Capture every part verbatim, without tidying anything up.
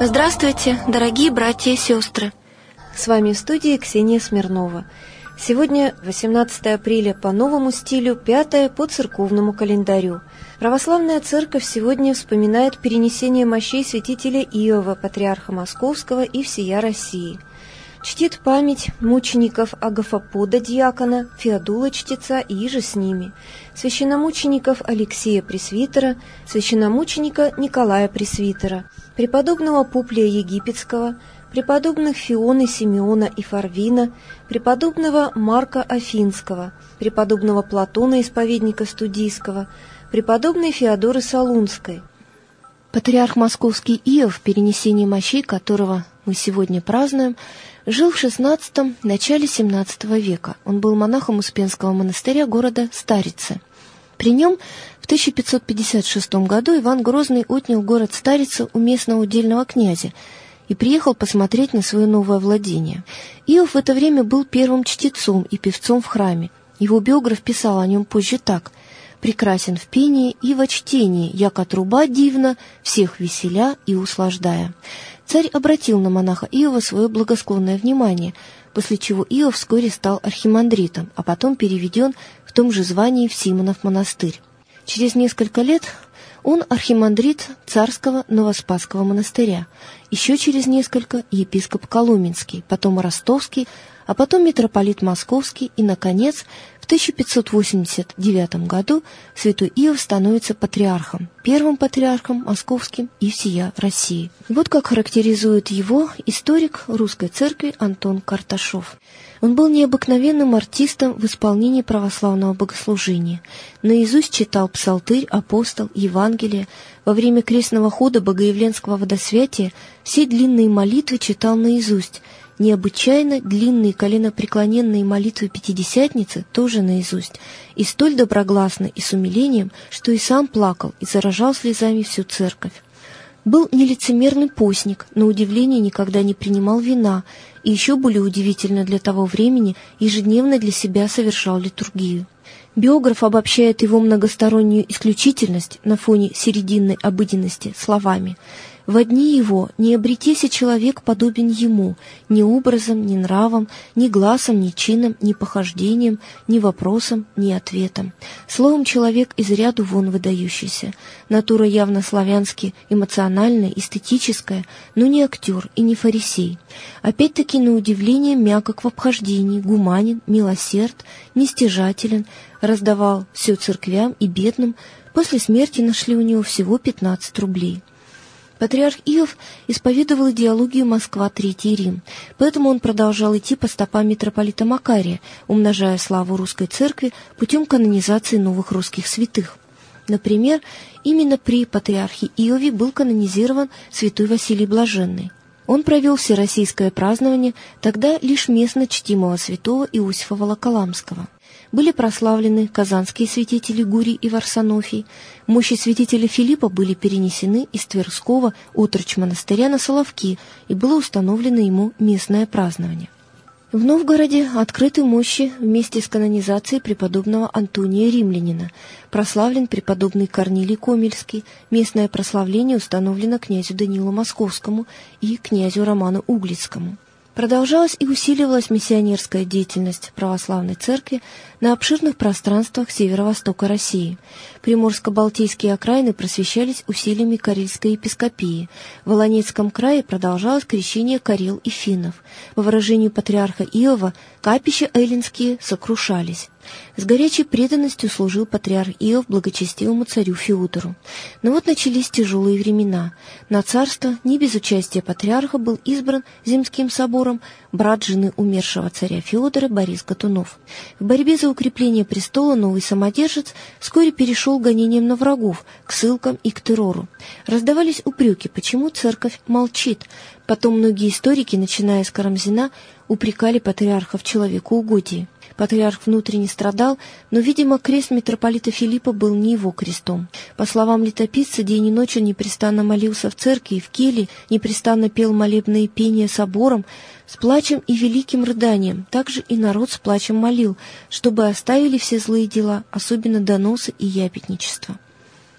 Здравствуйте, дорогие братья и сестры! С вами в студии Ксения Смирнова. Сегодня восемнадцатое апреля по новому стилю, пятое по церковному календарю. Православная церковь сегодня вспоминает перенесение мощей святителя Иова, патриарха Московского и всея России. Чтит память мучеников Агафопода диакона, Феодула чтеца и иже с ними, священномучеников Алексея Пресвитера, священномученика Николая Пресвитера, преподобного Публия Египетского, преподобных Фиона, Симеона и Фарвина, преподобного Марка Афинского, преподобного Платона, исповедника Студийского, преподобной Феодоры Солунской. Патриарх Московский Иов, перенесение мощей которого мы сегодня празднуем, жил в шестнадцатом – начале семнадцатого века. Он был монахом Успенского монастыря города Старицы. При нем в тысяча пятьсот пятьдесят шестом году Иван Грозный отнял город Старица у местного удельного князя и приехал посмотреть на свое новое владение. Иов в это время был первым чтецом и певцом в храме. Его биограф писал о нем позже так: «Прекрасен в пении и во чтении, яко труба дивна, всех веселя и услаждая». Царь обратил на монаха Иова свое благосклонное внимание, после чего Иов вскоре стал архимандритом, а потом переведен в том же звании в Симонов монастырь. Через несколько лет он архимандрит Царского Новоспасского монастыря, еще через несколько – епископ Коломенский, потом Ростовский, а потом митрополит Московский и, наконец, в тысяча пятьсот восемьдесят девятом году святой Иов становится патриархом, первым патриархом московским и всея России. Вот как характеризует его историк русской церкви Антон Карташов. Он был необыкновенным артистом в исполнении православного богослужения. Наизусть читал псалтырь, апостол, Евангелие. Во время крестного хода Богоявленского водосвятия все длинные молитвы читал наизусть. Необычайно длинные коленопреклоненные молитвы Пятидесятницы тоже наизусть, и столь доброгласно и с умилением, что и сам плакал и заражал слезами всю церковь. Был нелицемерный постник, на удивление никогда не принимал вина, и еще более удивительно для того времени, ежедневно для себя совершал литургию. Биограф обобщает его многостороннюю исключительность на фоне серединной обыденности словами: «Во дни его не обретеся человек подобен ему ни образом, ни нравом, ни гласом, ни чином, ни похождением, ни вопросом, ни ответом. Словом, человек из ряду вон выдающийся. Натура явно славянски эмоциональная, эстетическая, но не актер и не фарисей. Опять-таки, на удивление, мягок в обхождении, гуманен, милосерд, нестяжателен, раздавал все церквям и бедным. После смерти нашли у него всего пятнадцать рублей». Патриарх Иов исповедовал идеологию Москва, Третий Рим, поэтому он продолжал идти по стопам митрополита Макария, умножая славу русской церкви путем канонизации новых русских святых. Например, именно при патриархе Иове был канонизирован святой Василий Блаженный. Он провел всероссийское празднование тогда лишь местно чтимого святого Иосифа Волоколамского. Были прославлены казанские святители Гурий и Варсонофий. Мощи святителя Филиппа были перенесены из Тверского отрочь монастыря на Соловки, и было установлено ему местное празднование. В Новгороде открыты мощи вместе с канонизацией преподобного Антония Римлянина. Прославлен преподобный Корнилий Комельский. Местное прославление установлено князю Данилу Московскому и князю Роману Углицкому. Продолжалась и усиливалась миссионерская деятельность православной церкви на обширных пространствах северо-востока России. Приморско-балтийские окраины просвещались усилиями Карельской епископии. В Волонецком крае продолжалось крещение карел и финнов. По выражению патриарха Иова, капища эллинские сокрушались. С горячей преданностью служил патриарх Иов благочестивому царю Феодору. Но вот начались тяжелые времена. На царство не без участия патриарха был избран Земским собором брат жены умершего царя Феодора Борис Годунов. В борьбе за укрепление престола новый самодержец вскоре перешел гонением на врагов, к ссылкам и к террору. Раздавались упреки, почему церковь молчит. Потом многие историки, начиная с Карамзина, упрекали патриарха в человекоугодии. Патриарх внутренне страдал, но, видимо, крест митрополита Филиппа был не его крестом. По словам летописца, день и ночь он непрестанно молился в церкви и в келье, непрестанно пел молебные пения собором, с плачем и великим рыданием. Также и народ с плачем молил, чтобы оставили все злые дела, особенно доносы и ябедничество.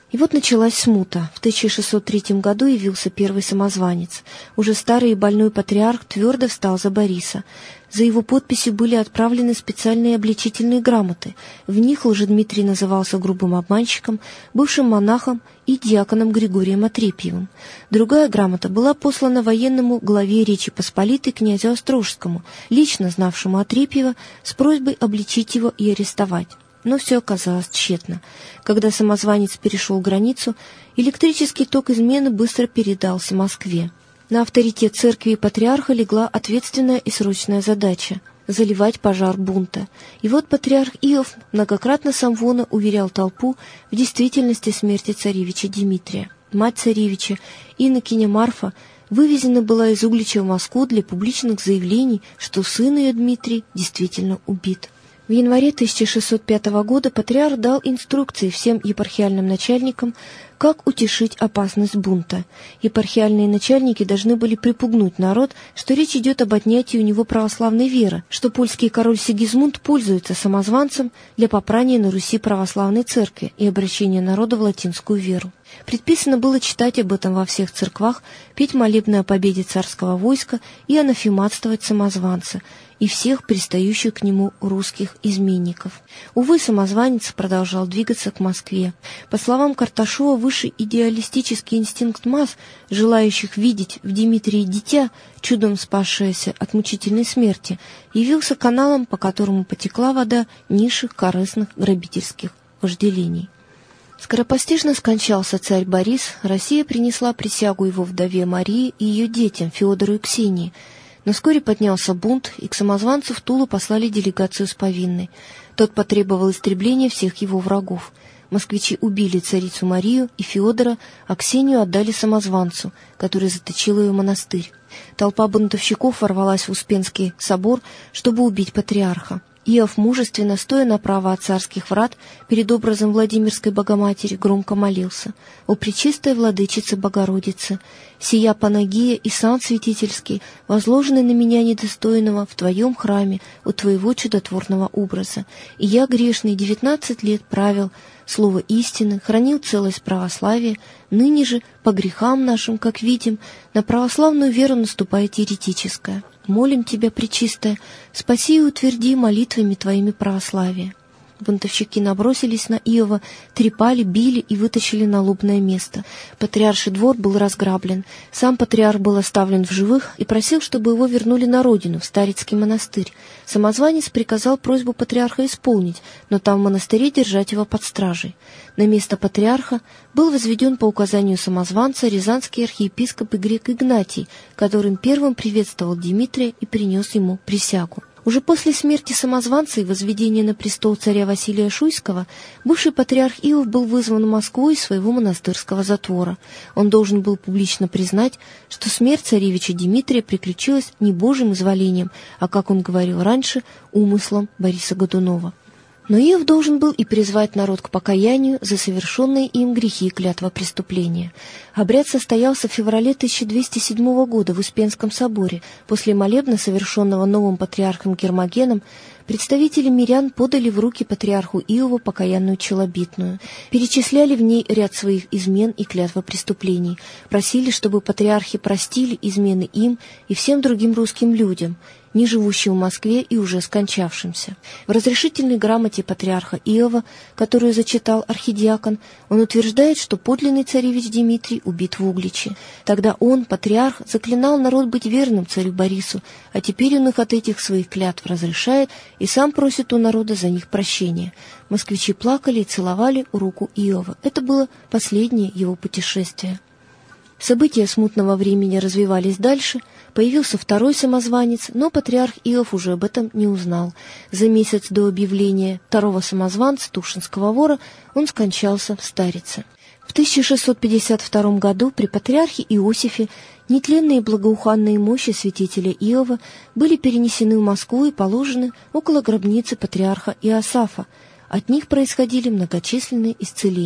И вот началась смута. В тысяча шестьсот третьем году явился первый самозванец. Уже старый и больной патриарх твердо встал за Бориса. За его подписью были отправлены специальные обличительные грамоты. В них Лжедмитрий назывался грубым обманщиком, бывшим монахом и диаконом Григорием Отрепьевым. Другая грамота была послана военному главе Речи Посполитой князю Острожскому, лично знавшему Отрепьева, с просьбой обличить его и арестовать. Но все оказалось тщетно. Когда самозванец перешел границу, электрический ток измены быстро передался Москве. На авторитет церкви и патриарха легла ответственная и срочная задача – заливать пожар бунта. И вот патриарх Иов многократно с амвона уверял толпу в действительности смерти царевича Дмитрия. Мать царевича, инокиня Марфа, вывезена была из Углича в Москву для публичных заявлений, что сын ее Дмитрий действительно убит. В январе тысяча шестьсот пятого года патриарх дал инструкции всем епархиальным начальникам, как утешить опасность бунта. Епархиальные начальники должны были припугнуть народ, что речь идет об отнятии у него православной веры, что польский король Сигизмунд пользуется самозванцем для попрания на Руси православной церкви и обращения народа в латинскую веру. Предписано было читать об этом во всех церквах, петь молебны о победе царского войска и анафематствовать самозванца и всех пристающих к нему русских изменников. Увы, самозванец продолжал двигаться к Москве. По словам Карташова, высший идеалистический инстинкт масс, желающих видеть в Дмитрии дитя, чудом спасшееся от мучительной смерти, явился каналом, по которому потекла вода низших корыстных грабительских вожделений. Скоропостижно скончался царь Борис, Россия принесла присягу его вдове Марии и ее детям Феодору и Ксении. Но вскоре поднялся бунт, и к самозванцу в Тулу послали делегацию с повинной. Тот потребовал истребления всех его врагов. Москвичи убили царицу Марию и Феодора, а Ксению отдали самозванцу, который заточил ее в монастырь. Толпа бунтовщиков ворвалась в Успенский собор, чтобы убить патриарха. Иов мужественно, стоя направо от царских врат, перед образом Владимирской Богоматери, громко молился: «О пречистая владычица Богородица, сия Панагия и сан святительский, возложенный на меня недостойного в Твоем храме у Твоего чудотворного образа. И я, грешный, девятнадцать лет правил слово истины, хранил целость православия, ныне же, по грехам нашим, как видим, на православную веру наступает еретическая. Молим Тебя, пречистая, спаси и утверди молитвами Твоими православие». Бунтовщики набросились на Иова, трепали, били и вытащили на лобное место. Патриарший двор был разграблен, сам патриарх был оставлен в живых и просил, чтобы его вернули на родину, в Старицкий монастырь. Самозванец приказал просьбу патриарха исполнить, но там в монастыре держать его под стражей. На место патриарха был возведен по указанию самозванца рязанский архиепископ и грек Игнатий, которым первым приветствовал Дмитрия и принес ему присягу. Уже после смерти самозванца и возведения на престол царя Василия Шуйского бывший патриарх Иов был вызван в Москву из своего монастырского затвора. Он должен был публично признать, что смерть царевича Дмитрия приключилась не Божьим изволением, а, как он говорил раньше, умыслом Бориса Годунова. Но Иов должен был и призвать народ к покаянию за совершенные им грехи и клятвопреступления. Обряд состоялся в феврале тысяча двести седьмого года в Успенском соборе. После молебна, совершенного новым патриархом Гермогеном, представители мирян подали в руки патриарху Иову покаянную челобитную, перечисляли в ней ряд своих измен и клятвопреступлений, просили, чтобы патриархи простили измены им и всем другим русским людям, не живущим в Москве и уже скончавшимся. В разрешительной грамоте патриарха Иова, которую зачитал архидиакон, он утверждает, что подлинный царевич Дмитрий убит в Угличе. Тогда он, патриарх, заклинал народ быть верным царю Борису, а теперь он их от этих своих клятв разрешает и сам просит у народа за них прощения. Москвичи плакали и целовали руку Иова. Это было последнее его путешествие. События смутного времени развивались дальше, появился второй самозванец, но патриарх Иов уже об этом не узнал. За месяц до объявления второго самозванца, Тушинского вора, он скончался в Старице. В тысяча шестьсот пятьдесят втором году при патриархе Иосифе нетленные благоуханные мощи святителя Иова были перенесены в Москву и положены около гробницы патриарха Иосафа. От них происходили многочисленные исцеления. В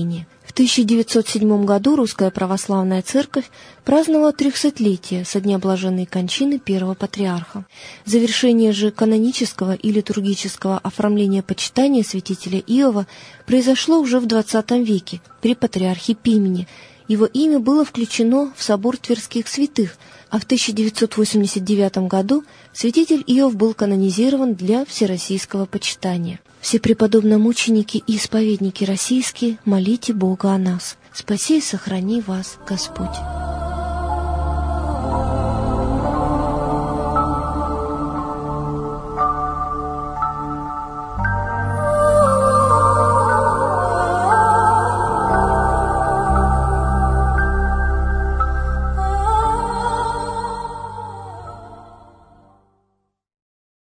В тысяча девятьсот седьмом году Русская Православная Церковь праздновала трехсотлетие со дня блаженной кончины первого патриарха. Завершение же канонического и литургического оформления почитания святителя Иова произошло уже в двадцатом веке при патриархе Пимене. Его имя было включено в собор Тверских святых, а в тысяча девятьсот восемьдесят девятом году святитель Иов был канонизирован для всероссийского почитания. Все преподобномученики и исповедники российские, молите Бога о нас. Спаси и сохрани вас, Господь.